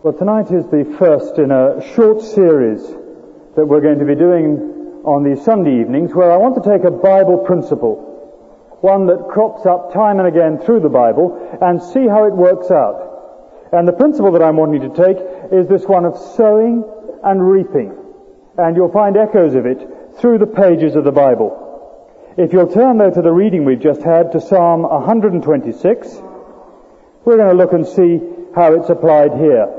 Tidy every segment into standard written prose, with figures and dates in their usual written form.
Well, tonight is the first in a short series that we're going to be doing on these Sunday evenings, where I want to take a Bible principle, one that crops up time and again through the Bible, and see how it works out. And the principle that I'm wanting to take is this one of sowing and reaping. And you'll find echoes of it through the pages of the Bible. If you'll turn, though, to the reading we've just had, to Psalm 126, we're going to look and see how it's applied here.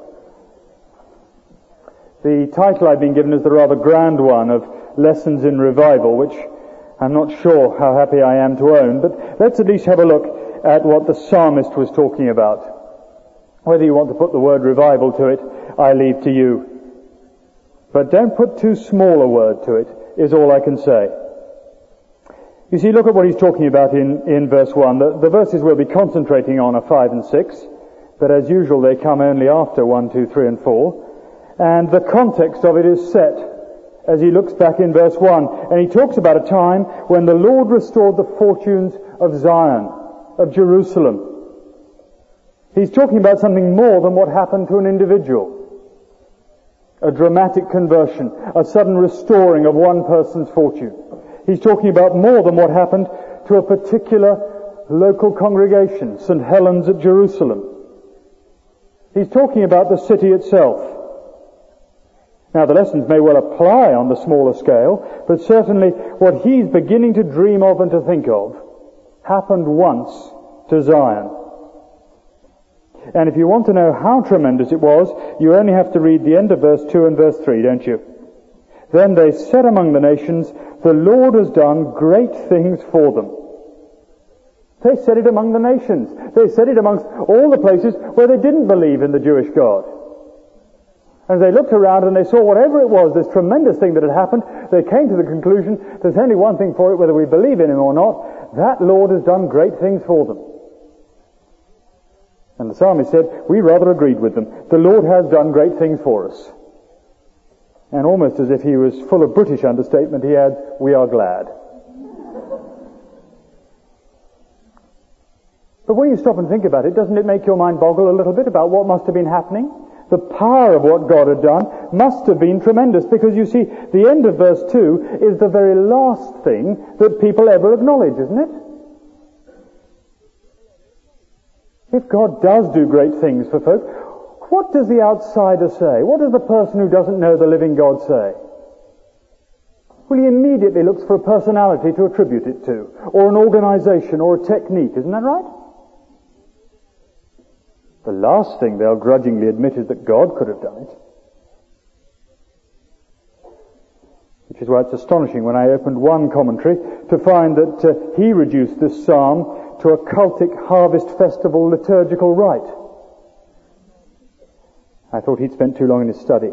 The title I've been given is the rather grand one of Lessons in Revival, which I'm not sure how happy I am to own, but let's at least have a look at what the psalmist was talking about. Whether you want to put the word revival to it, I leave to you. But don't put too small a word to it, is all I can say. You see, look at what he's talking about in verse 1. The verses we'll be concentrating on are 5 and 6, but as usual they come only after 1, 2, 3 and 4. And the context of it is set as he looks back in verse 1. And he talks about a time when the Lord restored the fortunes of Zion, of Jerusalem. He's talking about something more than what happened to an individual. A dramatic conversion, a sudden restoring of one person's fortune. He's talking about more than what happened to a particular local congregation, St. Helens at Jerusalem. He's talking about the city itself. Now, the lessons may well apply on the smaller scale, but certainly what he's beginning to dream of and to think of happened once to Zion. And if you want to know how tremendous it was, you only have to read the end of verse 2 and verse 3, don't you? Then they said among the nations, the Lord has done great things for them. They said it among the nations. They said it amongst all the places where they didn't believe in the Jewish God. As they looked around and they saw whatever it was, this tremendous thing that had happened, they came to the conclusion, there's only one thing for it, whether we believe in him or not, that Lord has done great things for them. And the psalmist said, we rather agreed with them. The Lord has done great things for us. And almost as if he was full of British understatement, he adds, we are glad. But when you stop and think about it, doesn't it make your mind boggle a little bit about what must have been happening? The power of what God had done must have been tremendous, because you see, the end of verse 2 is the very last thing that people ever acknowledge, isn't it? If God does do great things for folk, what does the outsider say? What does the person who doesn't know the living God say? Well, he immediately looks for a personality to attribute it to, or an organization, or a technique, isn't that right? The last thing they'll grudgingly admit is that God could have done it. Which is why it's astonishing when I opened one commentary to find that he reduced this psalm to a cultic harvest festival liturgical rite. I thought he'd spent too long in his study.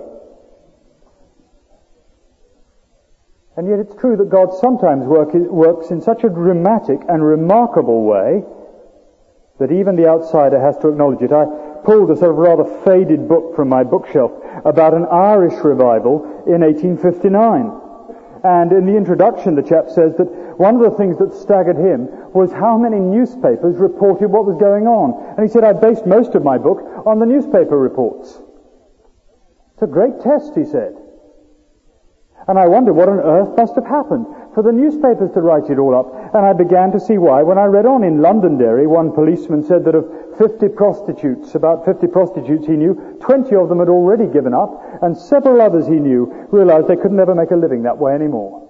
And yet it's true that God sometimes works in such a dramatic and remarkable way that even the outsider has to acknowledge it. I pulled a sort of rather faded book from my bookshelf about an Irish revival in 1859. And in the introduction, the chap says that one of the things that staggered him was how many newspapers reported what was going on. And he said, I based most of my book on the newspaper reports. It's a great test, he said. And I wondered what on earth must have happened for the newspapers to write it all up. And I began to see why. When I read on in Londonderry, one policeman said that of 50 prostitutes, about 50 prostitutes he knew, 20 of them had already given up, and several others he knew realized they could never make a living that way anymore.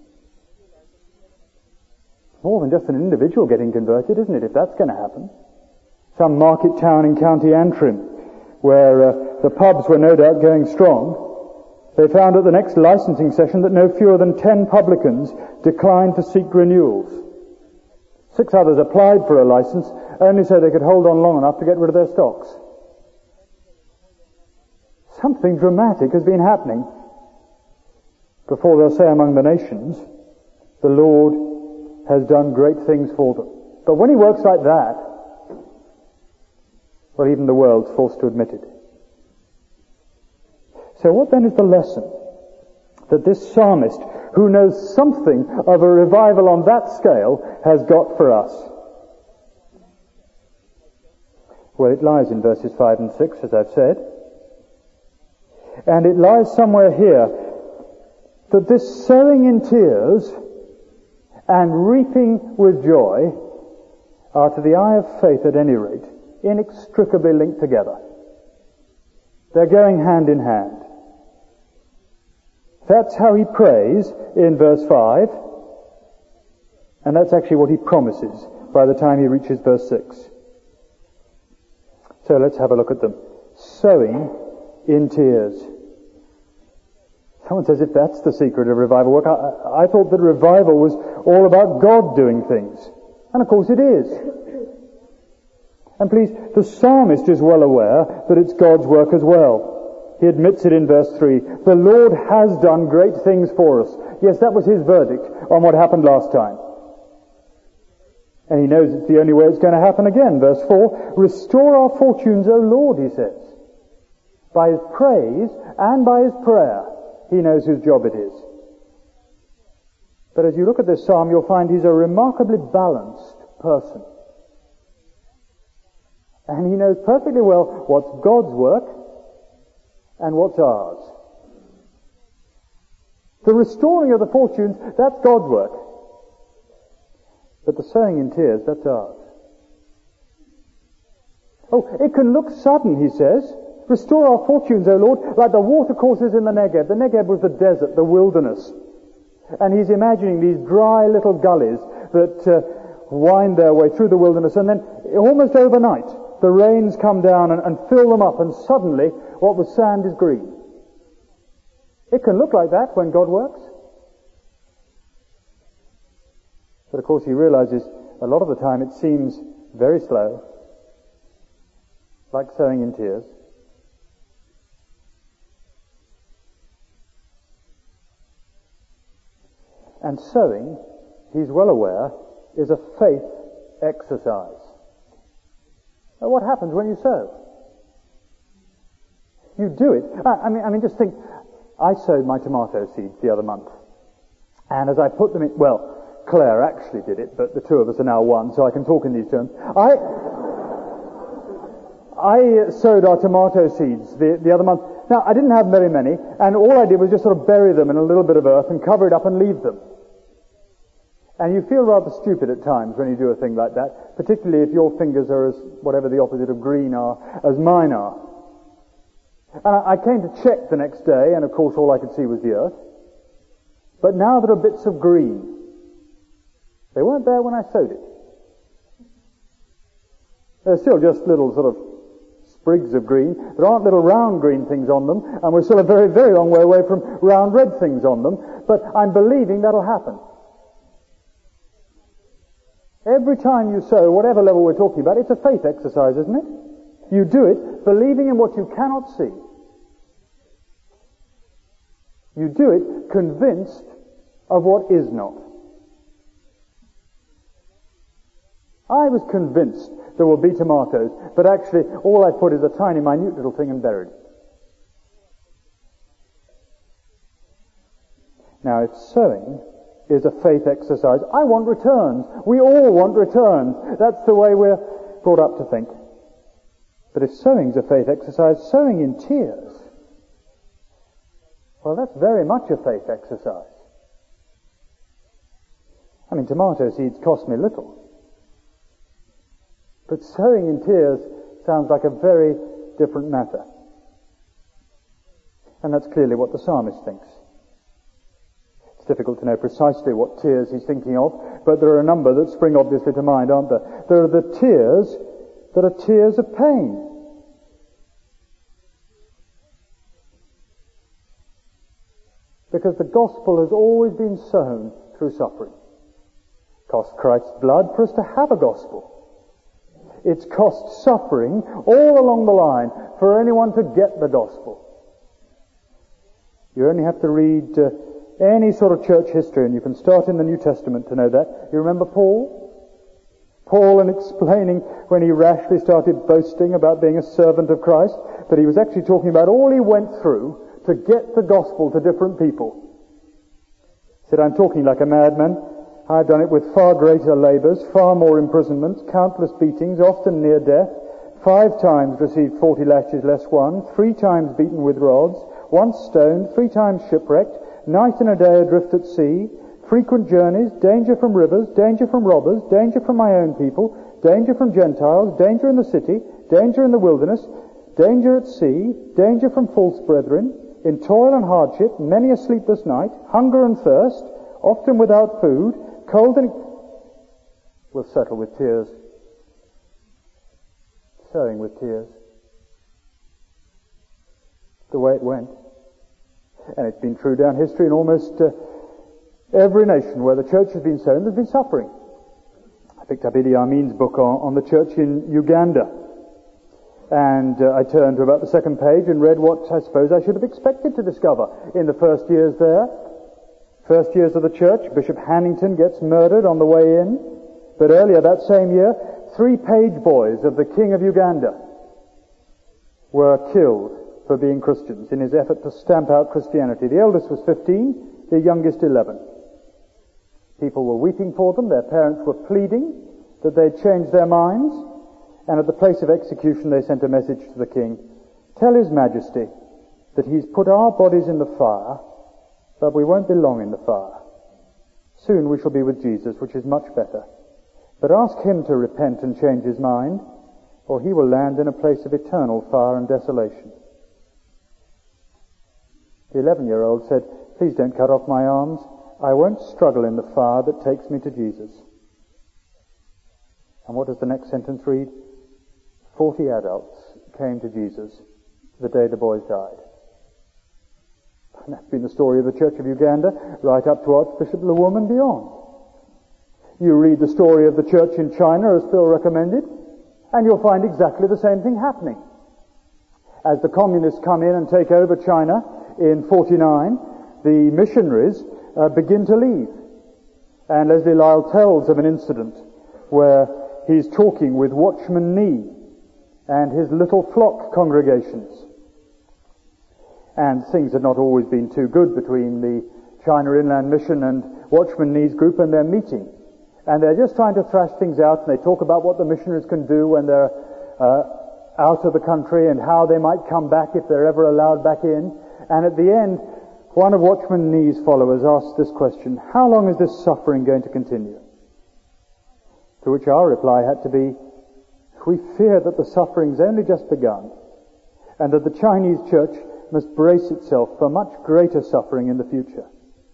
More than just an individual getting converted, isn't it, if that's going to happen? Some market town in County Antrim, where the pubs were no doubt going strong, they found at the next licensing session that no fewer than 10 publicans declined to seek renewals. 6 others applied for a license, only so they could hold on long enough to get rid of their stocks. Something dramatic has been happening. Before they'll say among the nations, the Lord has done great things for them. But when he works like that, well, even the world's forced to admit it. So what then is the lesson that this psalmist, who knows something of a revival on that scale, has got for us? Well, it lies in verses 5 and 6, as I've said. And it lies somewhere here that this sowing in tears and reaping with joy are, to the eye of faith at any rate, inextricably linked together. They're going hand in hand. That's how he prays in verse 5, and that's actually what he promises by the time he reaches verse 6. So let's have a look at them. Sowing in tears. Someone says, if that's the secret of revival work, I thought that revival was all about God doing things. And of course it is. And please, the psalmist is well aware that it's God's work as well. He admits it in verse 3. The Lord has done great things for us. Yes, that was his verdict on what happened last time. And he knows it's the only way it's going to happen again. Verse 4, restore our fortunes, O Lord, he says. By his praise and by his prayer, he knows whose job it is. But as you look at this psalm, you'll find he's a remarkably balanced person. And he knows perfectly well what's God's work and what's ours. The restoring of the fortunes, that's God's work. But the sowing in tears, that's ours. Oh, it can look sudden, he says. Restore our fortunes, O Lord, like the watercourses in the Negev. The Negev was the desert, the wilderness. And he's imagining these dry little gullies that wind their way through the wilderness, and then almost overnight the rains come down and fill them up, and suddenly what was sand is green. It can look like that when God works. But of course he realizes a lot of the time it seems very slow, like sowing in tears. And sowing, he's well aware, is a faith exercise. Now, what happens when you sow? You do it. I mean, just think, I sowed my tomato seeds the other month. And as I put them in, well, Claire actually did it, but the two of us are now one, so I can talk in these terms. I sowed our tomato seeds the other month. Now, I didn't have very many, and all I did was just sort of bury them in a little bit of earth and cover it up and leave them. And you feel rather stupid at times when you do a thing like that, particularly if your fingers are as, whatever the opposite of green are, as mine are. And I came to check the next day, and of course all I could see was the earth. But now there are bits of green. They weren't there when I sowed it. They're still just little sort of sprigs of green. There aren't little round green things on them, and we're still a very, very long way away from round red things on them. But I'm believing that'll happen. Every time you sow, whatever level we're talking about, it's a faith exercise, isn't it? You do it believing in what you cannot see. You do it convinced of what is not. I was convinced there will be tomatoes, but actually all I put is a tiny, minute little thing and buried it. Now, if sowing is a faith exercise, I want returns. We all want returns. That's the way we're brought up to think. But if sowing's a faith exercise, sowing in tears, well, that's very much a faith exercise. I mean, tomato seeds cost me little. But sowing in tears sounds like a very different matter. And that's clearly what the psalmist thinks. It's difficult to know precisely what tears he's thinking of, but there are a number that spring obviously to mind, aren't there? There are the tears that are tears of pain. Because the gospel has always been sown through suffering. It cost Christ's blood for us to have a gospel. It's cost suffering all along the line for anyone to get the gospel. You only have to read any sort of church history, and you can start in the New Testament to know that. You remember Paul? Paul, in explaining when he rashly started boasting about being a servant of Christ, but he was actually talking about all he went through to get the gospel to different people. He said, I'm talking like a madman. I've done it with far greater labours, far more imprisonments, countless beatings, often near death, 5 times received 40 lashes less 1, 3 times beaten with rods, once stoned, 3 times shipwrecked, night and a day adrift at sea, frequent journeys, danger from rivers, danger from robbers, danger from my own people, danger from Gentiles, danger in the city, danger in the wilderness, danger at sea, danger from false brethren, in toil and hardship, many a sleepless night, hunger and thirst, often without food, cold and... We'll settle with tears. Sowing with tears. The way it went. And it's been true down history in almost every nation where the church has been sown, there's been suffering. I picked up Idi Amin's book on the church in Uganda. And I turned to about the second page and read what I suppose I should have expected to discover in the first years there. First years of the church, Bishop Hannington gets murdered on the way in. But earlier that same year, 3 page boys of the king of Uganda were killed for being Christians in his effort to stamp out Christianity. The eldest was 15, the youngest 11. People were weeping for them. Their parents were pleading that they'd changed their minds. And at the place of execution they sent a message to the king. Tell His Majesty that he's put our bodies in the fire, but we won't be long in the fire. Soon we shall be with Jesus, which is much better. But ask him to repent and change his mind, or he will land in a place of eternal fire and desolation. The 11-year-old said, please don't cut off my arms. I won't struggle in the fire that takes me to Jesus. And what does the next sentence read? 40 adults came to Jesus the day the boys died. And that's been the story of the Church of Uganda right up to Archbishop Luwum and beyond. You read the story of the church in China, as Phil recommended, and you'll find exactly the same thing happening. As the communists come in and take over China in 49, the missionaries begin to leave. And Leslie Lyle tells of an incident where he's talking with Watchman Nee and his little flock congregations. And things had not always been too good between the China Inland Mission and Watchman Nee's group, and they're meeting. And they're just trying to thrash things out, and they talk about what the missionaries can do when they're out of the country and how they might come back if they're ever allowed back in. And at the end, one of Watchman Nee's followers asked this question, how long is this suffering going to continue? To which our reply had to be, we fear that the suffering's only just begun, and that the Chinese church must brace itself for much greater suffering in the future.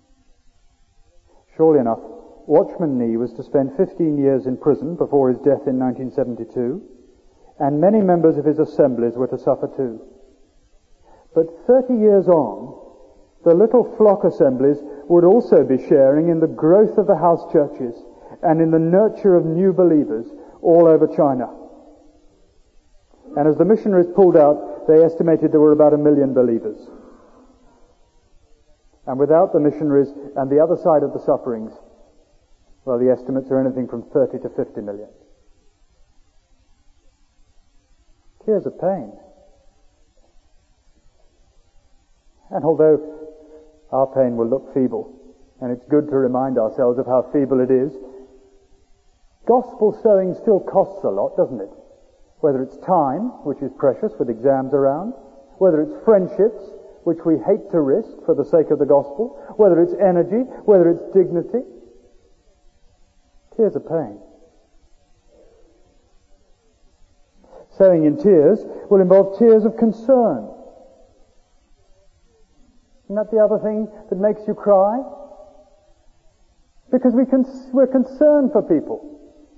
Surely enough, Watchman Nee was to spend 15 years in prison before his death in 1972, and many members of his assemblies were to suffer too. But 30 years on, the little flock assemblies would also be sharing in the growth of the house churches and in the nurture of new believers all over China. And as the missionaries pulled out, they estimated there were about 1 million believers. And without the missionaries and the other side of the sufferings, well, the estimates are anything from 30 to 50 million. Tears of pain. And although our pain will look feeble, and it's good to remind ourselves of how feeble it is, gospel sowing still costs a lot, doesn't it? Whether it's time, which is precious with exams around, whether it's friendships, which we hate to risk for the sake of the gospel, whether it's energy, whether it's dignity. Tears of pain. Sowing in tears will involve tears of concern. Isn't that the other thing that makes you cry? Because we're concerned for people.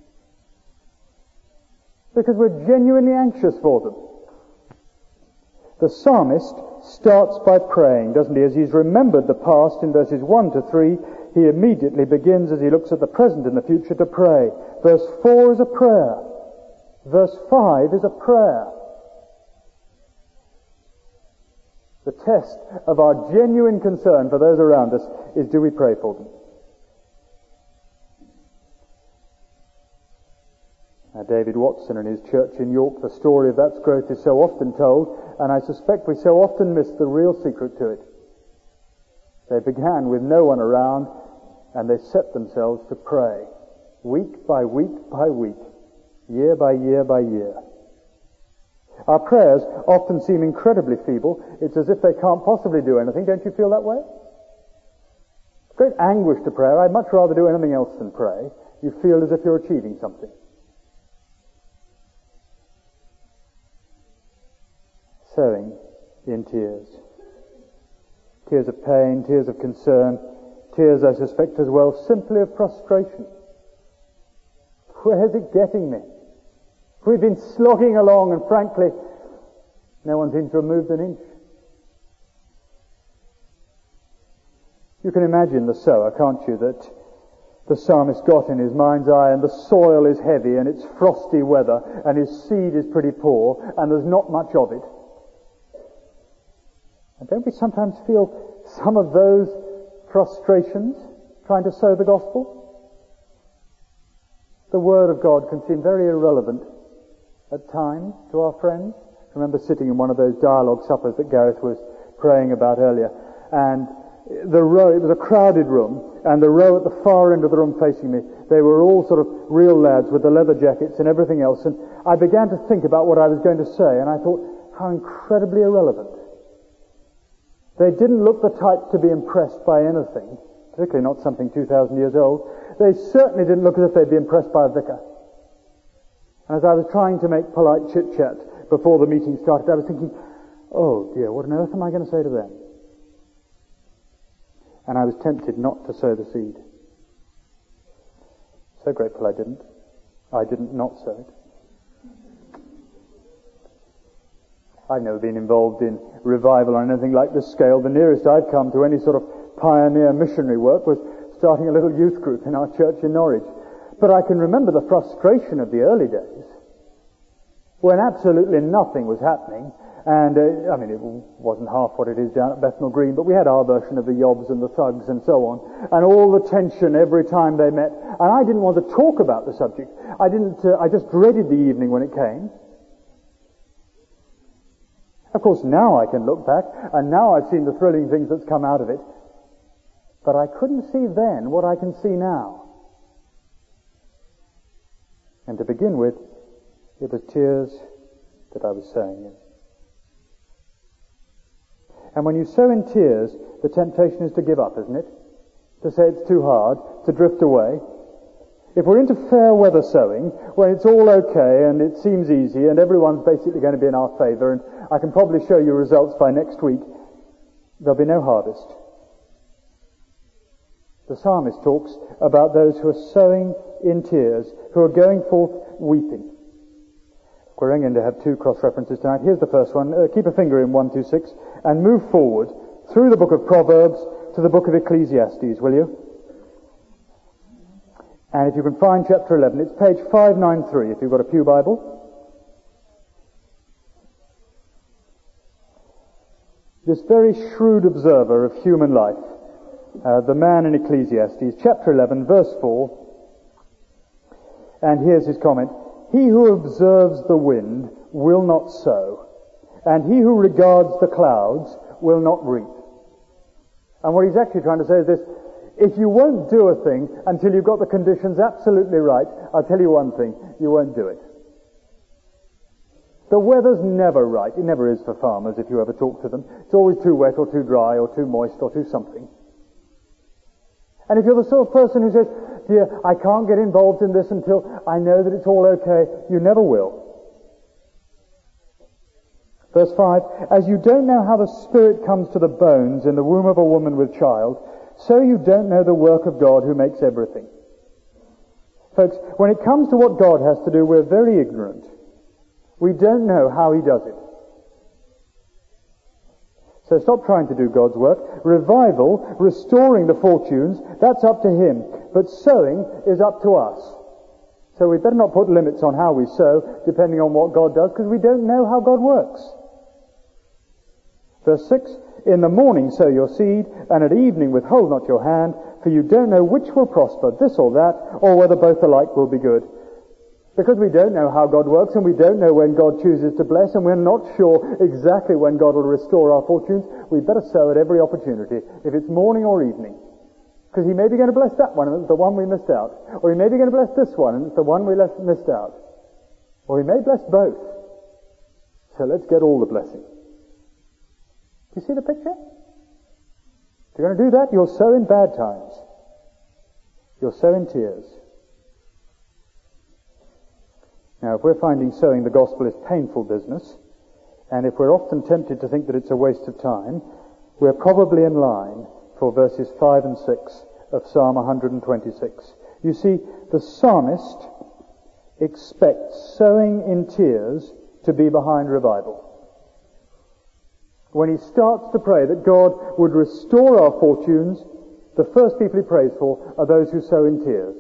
Because we're genuinely anxious for them. The psalmist starts by praying, doesn't he? As he's remembered the past in verses 1 to 3, he immediately begins, as he looks at the present and the future, to pray. Verse 4 is a prayer. Verse 5 is a prayer. The test of our genuine concern for those around us is, do we pray for them? Now, David Watson and his church in York, the story of that growth is so often told, and I suspect we so often miss the real secret to it. They began with no one around, and they set themselves to pray, week by week by week, year by year by year. Our prayers often seem incredibly feeble. It's as if they can't possibly do anything. Don't you feel that way? Great anguish to prayer. I'd much rather do anything else than pray. You feel as if you're achieving something. Sowing in tears. Tears of pain, tears of concern, tears, I suspect, as well, simply of frustration. Where's it getting me? We've been slogging along, and frankly, no one seems to have moved an inch. You can imagine the sower, can't you, that the psalmist got in his mind's eye, and the soil is heavy, and it's frosty weather, and his seed is pretty poor, and there's not much of it. And don't we sometimes feel some of those frustrations trying to sow the gospel? The Word of God can seem very irrelevant at times to our friends. I remember sitting in one of those dialogue suppers that Gareth was praying about earlier, and the row, it was a crowded room, and the row at the far end of the room facing me, they were all sort of real lads with the leather jackets and everything else, and I began to think about what I was going to say, and I thought, how incredibly irrelevant. They didn't look the type to be impressed by anything, particularly not something 2,000 years old. They certainly didn't look as if they'd be impressed by a vicar. And as I was trying to make polite chit-chat before the meeting started, I was thinking, oh dear, what on earth am I going to say to them? And I was tempted not to sow the seed. So grateful I didn't. I didn't not sow it. I've never been involved in revival on anything like this scale. The nearest I'd come to any sort of pioneer missionary work was starting a little youth group in our church in Norwich. But I can remember the frustration of the early days when absolutely nothing was happening. And, it wasn't half what it is down at Bethnal Green, but we had our version of the Yobs and the Thugs and so on. And all the tension every time they met. And I didn't want to talk about the subject. I just dreaded the evening when it came. Of course, now I can look back, and now I've seen the thrilling things that's come out of it. But I couldn't see then what I can see now. And to begin with, it was tears that I was sowing in. And when you sow in tears, the temptation is to give up, isn't it? To say it's too hard, to drift away. If we're into fair weather sowing, when it's all okay and it seems easy and everyone's basically going to be in our favour, and I can probably show you results by next week, there'll be no harvest. The psalmist talks about those who are sowing in tears, who are going forth weeping. We're going to have two cross-references tonight. Here's the first one. Keep a finger in 126 and move forward through the book of Proverbs to the book of Ecclesiastes, will you? And if you can find chapter 11, it's page 593 if you've got a pew Bible. This very shrewd observer of human life, the man in Ecclesiastes, chapter 11, verse 4, and here's his comment. He who observes the wind will not sow, and he who regards the clouds will not reap. And what he's actually trying to say is this: if you won't do a thing until you've got the conditions absolutely right, I'll tell you one thing, you won't do it. The weather's never right. It never is for farmers if you ever talk to them. It's always too wet or too dry or too moist or too something. And if you're the sort of person who says, dear, I can't get involved in this until I know that it's all okay, you never will. Verse 5, as you don't know how the Spirit comes to the bones in the womb of a woman with child, so you don't know the work of God who makes everything. Folks, when it comes to what God has to do, we're very ignorant. We don't know how He does it. So stop trying to do God's work. Revival, restoring the fortunes, that's up to Him. But sowing is up to us. So we better not put limits on how we sow, depending on what God does, because we don't know how God works. Verse 6, in the morning sow your seed, and at evening withhold not your hand, for you don't know which will prosper, this or that, or whether both alike will be good. Because we don't know how God works, and we don't know when God chooses to bless, and we're not sure exactly when God will restore our fortunes, we better sow at every opportunity, if it's morning or evening. Because He may be going to bless that one, and it's the one we missed out. Or He may be going to bless this one, and it's the one we missed out. Or He may bless both. So let's get all the blessing. Do you see the picture? If you're going to do that, you'll sow in bad times. You'll sow in tears. Now, if we're finding sowing the gospel is painful business, and if we're often tempted to think that it's a waste of time, we're probably in line for verses 5 and 6 of Psalm 126. You see, the psalmist expects sowing in tears to be behind revival. When he starts to pray that God would restore our fortunes, the first people he prays for are those who sow in tears.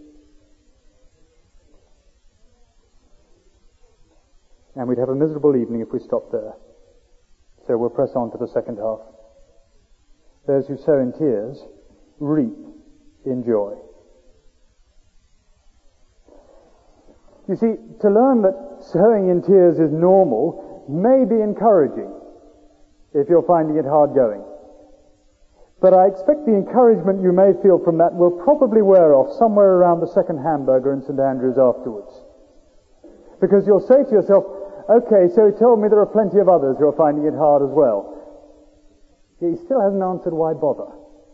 And we'd have a miserable evening if we stopped there. So we'll press on to the second half. Those who sow in tears reap in joy. You see, to learn that sowing in tears is normal may be encouraging if you're finding it hard going. But I expect the encouragement you may feel from that will probably wear off somewhere around the second hamburger in St. Andrews afterwards. Because you'll say to yourself, okay, so he told me there are plenty of others who are finding it hard as well. He still hasn't answered why bother.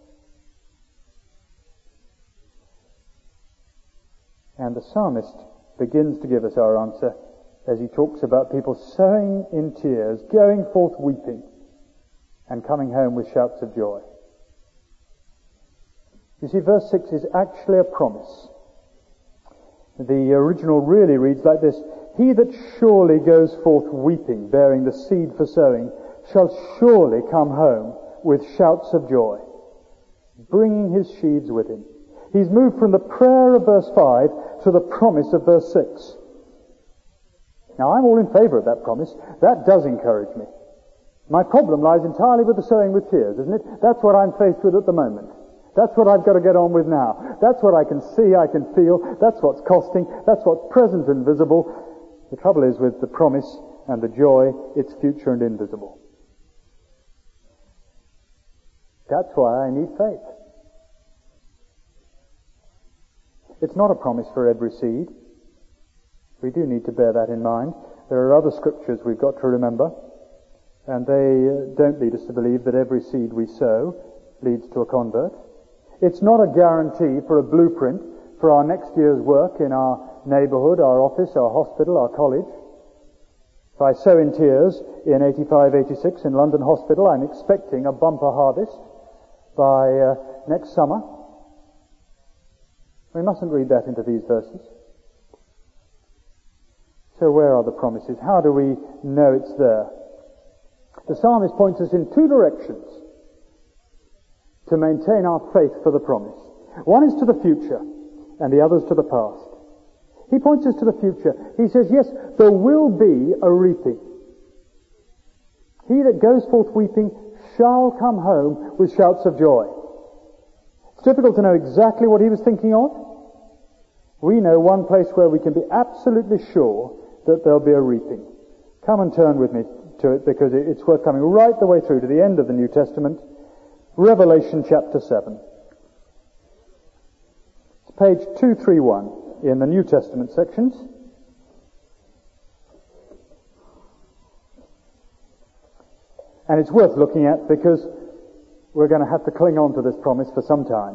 And the psalmist begins to give us our answer as he talks about people sowing in tears, going forth weeping, and coming home with shouts of joy. You see, verse 6 is actually a promise. The original really reads like this: He that surely goes forth weeping, bearing the seed for sowing, shall surely come home with shouts of joy, bringing his sheaves with him. He's moved from the prayer of verse 5 to the promise of verse 6. Now, I'm all in favour of that promise. That does encourage me. My problem lies entirely with the sowing with tears, isn't it? That's what I'm faced with at the moment. That's what I've got to get on with now. That's what I can see, I can feel. That's what's costing. That's what's present and visible. The trouble is with the promise and the joy, it's future and invisible. That's why I need faith. It's not a promise for every seed. We do need to bear that in mind. There are other scriptures we've got to remember, and they don't lead us to believe that every seed we sow leads to a convert. It's not a guarantee for a blueprint for our next year's work in our neighbourhood, our office, our hospital, our college. If I sow in tears in 85-86 in London Hospital, I'm expecting a bumper harvest by next summer. We mustn't read that into these verses. So where are the promises? How do we know it's there? The psalmist points us in two directions to maintain our faith for the promise. One is to the future, and the other is to the past. He points us to the future. He says, yes, there will be a reaping. He that goes forth weeping shall come home with shouts of joy. It's difficult to know exactly what he was thinking of. We know one place where we can be absolutely sure that there'll be a reaping. Come and turn with me to it, because it's worth coming right the way through to the end of the New Testament. Revelation chapter 7. It's page 231 in the New Testament sections. And it's worth looking at because we're going to have to cling on to this promise for some time.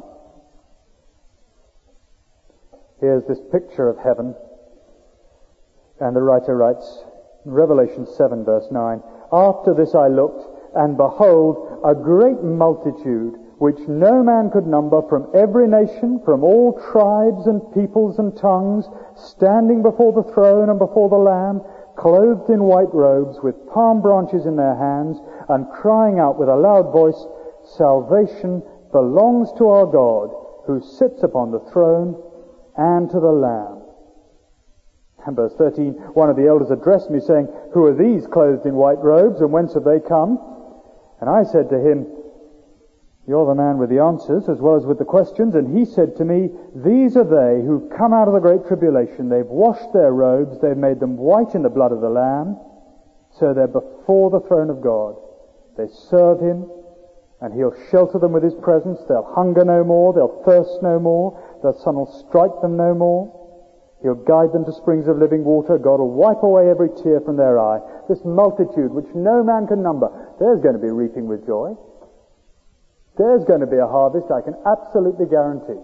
Here's this picture of heaven, and the writer writes, Revelation 7 verse 9, After this I looked, and behold, a great multitude, which no man could number, from every nation, from all tribes and peoples and tongues, standing before the throne and before the Lamb, clothed in white robes, with palm branches in their hands, and crying out with a loud voice, Salvation belongs to our God, who sits upon the throne, and to the Lamb. And verse 13, one of the elders addressed me, saying, Who are these clothed in white robes, and whence have they come? And I said to him, You're the man with the answers, as well as with the questions. And he said to me, These are they who come out of the great tribulation. They've washed their robes, they've made them white in the blood of the Lamb. So they're before the throne of God. They serve him, and he'll shelter them with his presence. They'll hunger no more, they'll thirst no more, the sun will strike them no more. He'll guide them to springs of living water. God will wipe away every tear from their eye. This multitude which no man can number. There's going to be reaping with joy. There's going to be a harvest, I can absolutely guarantee.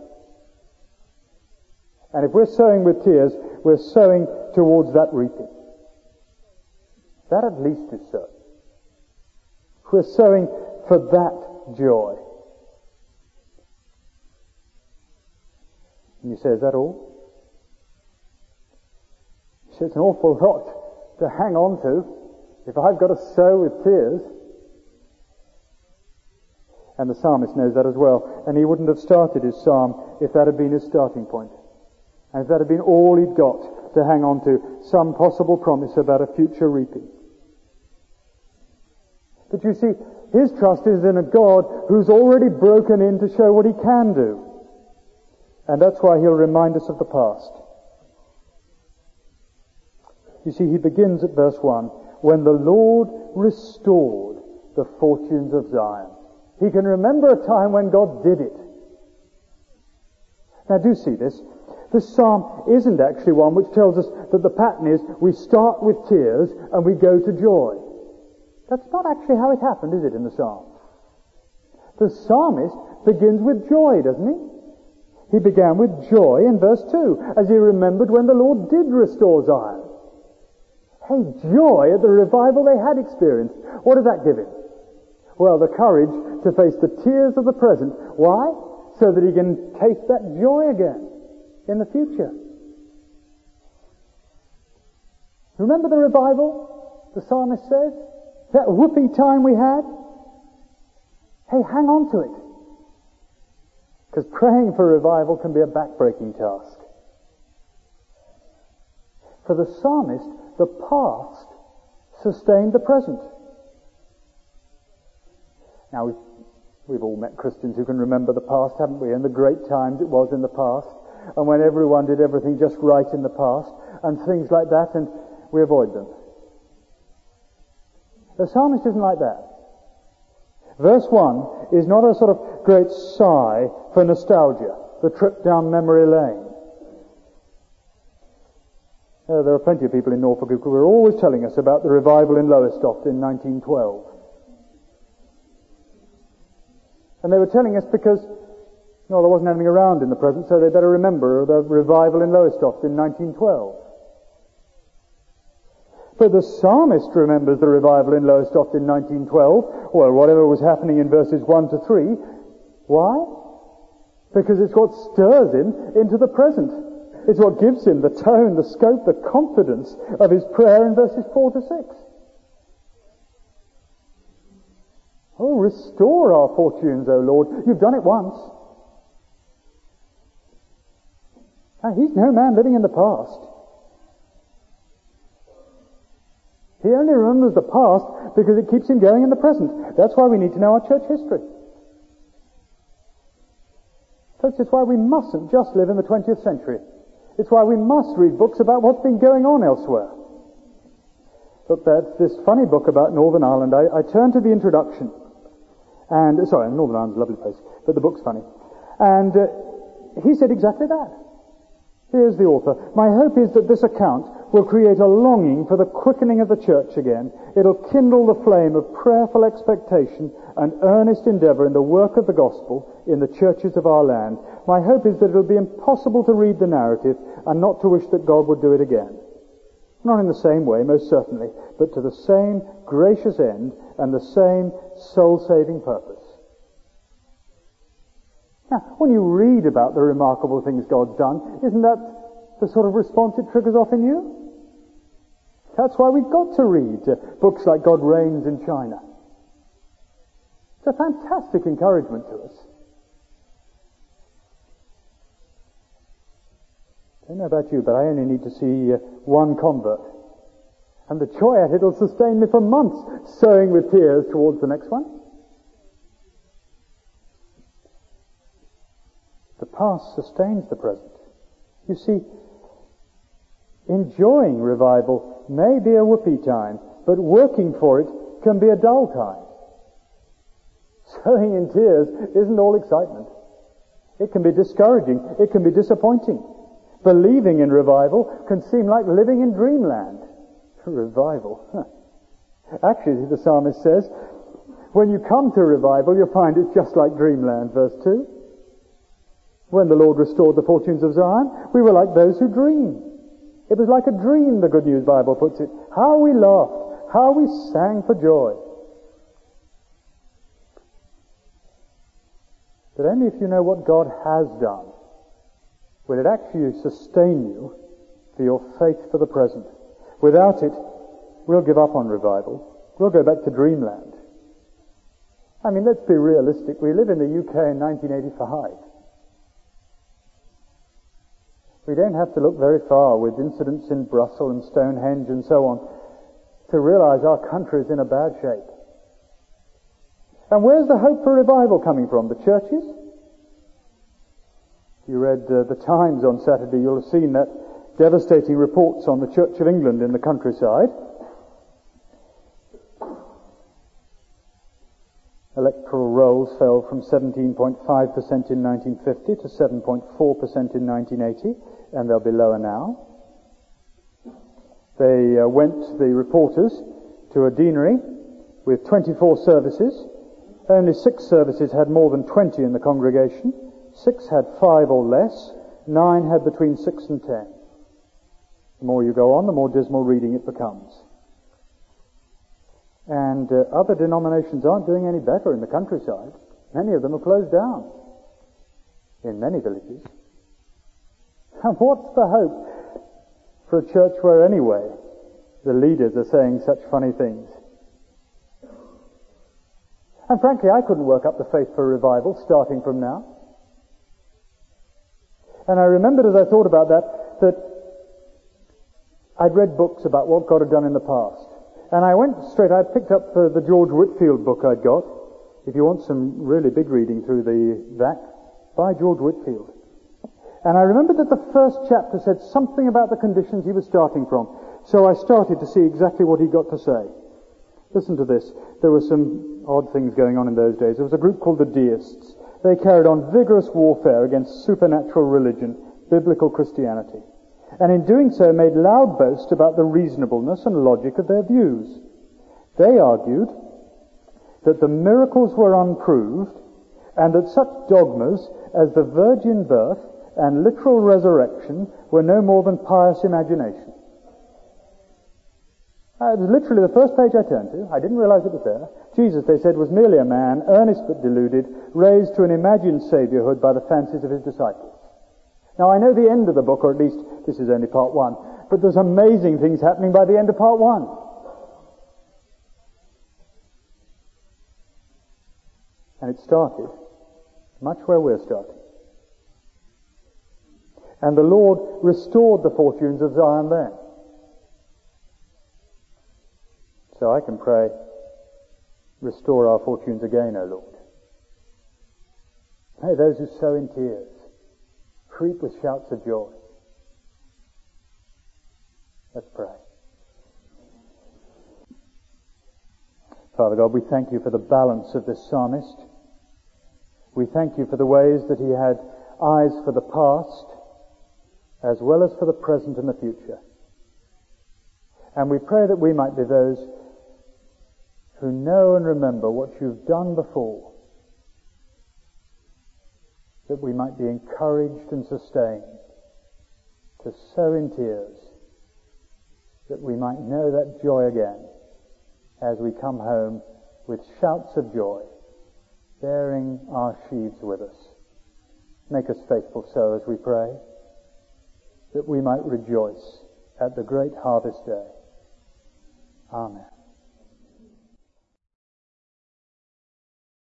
And if we're sowing with tears, we're sowing towards that reaping. That at least is so. We're sowing for that joy. And you say, is that all? You say, it's an awful lot to hang on to if I've got to sow with tears. And the psalmist knows that as well. And he wouldn't have started his psalm if that had been his starting point. And if that had been all he'd got to hang on to, some possible promise about a future reaping. But you see, his trust is in a God who's already broken in to show what he can do. And that's why he'll remind us of the past. You see, he begins at verse 1, when the Lord restored the fortunes of Zion. He can remember a time when God did it. Now do see this. This psalm isn't actually one which tells us that the pattern is we start with tears and we go to joy. That's not actually how it happened, is it, in the psalm? The psalmist begins with joy, doesn't he? He began with joy in verse 2, as he remembered when the Lord did restore Zion. Hey, joy at the revival they had experienced. What does that give him? Well, the courage to face the tears of the present. Why? So that he can taste that joy again in the future. Remember the revival, the psalmist says? That whoopee time we had? Hey, hang on to it. Because praying for revival can be a back-breaking task. For the psalmist, the past sustained the present. Now, we've all met Christians who can remember the past, haven't we? And the great times it was in the past. And when everyone did everything just right in the past. And things like that, and we avoid them. The psalmist isn't like that. Verse 1 is not a sort of great sigh for nostalgia, the trip down memory lane. There are plenty of people in Norfolk who were always telling us about the revival in Lowestoft in 1912. And they were telling us because, there wasn't anything around in the present, so they better remember the revival in Lowestoft in 1912. But the psalmist remembers the revival in Lowestoft in 1912, or whatever was happening in verses 1 to 3. Why? Because it's what stirs him into the present. It's what gives him the tone, the scope, the confidence of his prayer in verses 4 to 6. Oh, restore our fortunes, O Lord. You've done it once. Now, he's no man living in the past. He only remembers the past because it keeps him going in the present. That's why we need to know our church history. Folks, it's why we mustn't just live in the 20th century. It's why we must read books about what's been going on elsewhere. Look, that's this funny book about Northern Ireland. I turned to the introduction. Northern Ireland's a lovely place, but the book's funny. And he said exactly that. Here's the author. My hope is that this account will create a longing for the quickening of the church again. It'll kindle the flame of prayerful expectation and earnest endeavor in the work of the gospel in the churches of our land. My hope is that it'll be impossible to read the narrative and not to wish that God would do it again. Not in the same way, most certainly, but to the same gracious end and the same soul-saving purpose. Now, when you read about the remarkable things God's done, isn't that the sort of response it triggers off in you? That's why we've got to read books like God Reigns in China. It's a fantastic encouragement to us. I don't know about you, but I only need to see one convert. And the joy at it will sustain me for months, sowing with tears towards the next one. The past sustains the present. You see, enjoying revival may be a whoopee time, but working for it can be a dull time. Sowing in tears isn't all excitement. It can be discouraging. It can be disappointing. Believing in revival can seem like living in dreamland. Revival. Actually, the psalmist says, when you come to revival, you'll find it's just like dreamland, verse 2. When the Lord restored the fortunes of Zion, we were like those who dream. It was like a dream, the Good News Bible puts it. How we laughed, how we sang for joy. But only if you know what God has done will it actually sustain you for your faith for the present. Without it, we'll give up on revival. We'll go back to dreamland. I mean, let's be realistic. We live in the UK in 1985. We don't have to look very far with incidents in Brussels and Stonehenge and so on to realize our country is in a bad shape. And where's the hope for revival coming from? The churches? If you read the Times on Saturday, you'll have seen that devastating reports on the Church of England in the countryside. Electoral rolls fell from 17.5% in 1950 to 7.4% in 1980, and they'll be lower now. They the reporters, to a deanery with 24 services. Only 6 services had more than 20 in the congregation. 6 had 5 or less. 9 had between 6 and 10. The more you go on, the more dismal reading it becomes. And other denominations aren't doing any better in the countryside. Many of them are closed down in many villages. And what's the hope for a church where anyway the leaders are saying such funny things? And frankly, I couldn't work up the faith for revival starting from now. And I remembered as I thought about that I'd read books about what God had done in the past. And I picked up the George Whitefield book I'd got. If you want some really big reading through that, by George Whitefield. And I remembered that the first chapter said something about the conditions he was starting from. So I started to see exactly what he got to say. Listen to this. There were some odd things going on in those days. There was a group called the Deists. They carried on vigorous warfare against supernatural religion, biblical Christianity. And in doing so made loud boast about the reasonableness and logic of their views. They argued that the miracles were unproved and that such dogmas as the virgin birth and literal resurrection were no more than pious imagination. It was literally the first page I turned to. I didn't realize it was there. Jesus, they said, was merely a man, earnest but deluded, raised to an imagined saviourhood by the fancies of his disciples. Now I know the end of the book, or at least this is only part 1, but there's amazing things happening by the end of part 1. And it started much where we're starting. And the Lord restored the fortunes of Zion then. So I can pray, restore our fortunes again, O Lord. May those who sow in tears creep with shouts of joy. Let's pray. Father God, we thank you for the balance of this psalmist. We thank you for the ways that he had eyes for the past as well as for the present and the future. And we pray that we might be those who know and remember what you've done before, that we might be encouraged and sustained to sow in tears, that we might know that joy again as we come home with shouts of joy, bearing our sheaves with us. Make us faithful so as we pray, that we might rejoice at the great harvest day. Amen.